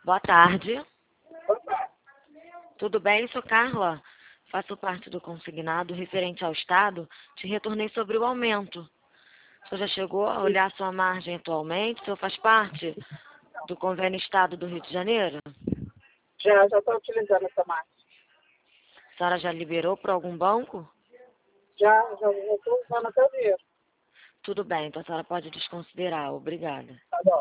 Boa tarde. Boa tarde. Tudo bem, sou Carla. Faço parte do consignado referente ao Estado. Te retornei sobre o aumento. O senhor já chegou a olhar sua margem atualmente? O senhor faz parte do convênio Estado do Rio de Janeiro? Já estou utilizando essa máquina. A senhora já liberou para algum banco? Já estou usando até o dinheiro. Tudo bem, então a senhora pode desconsiderar. Obrigada. Tá bom.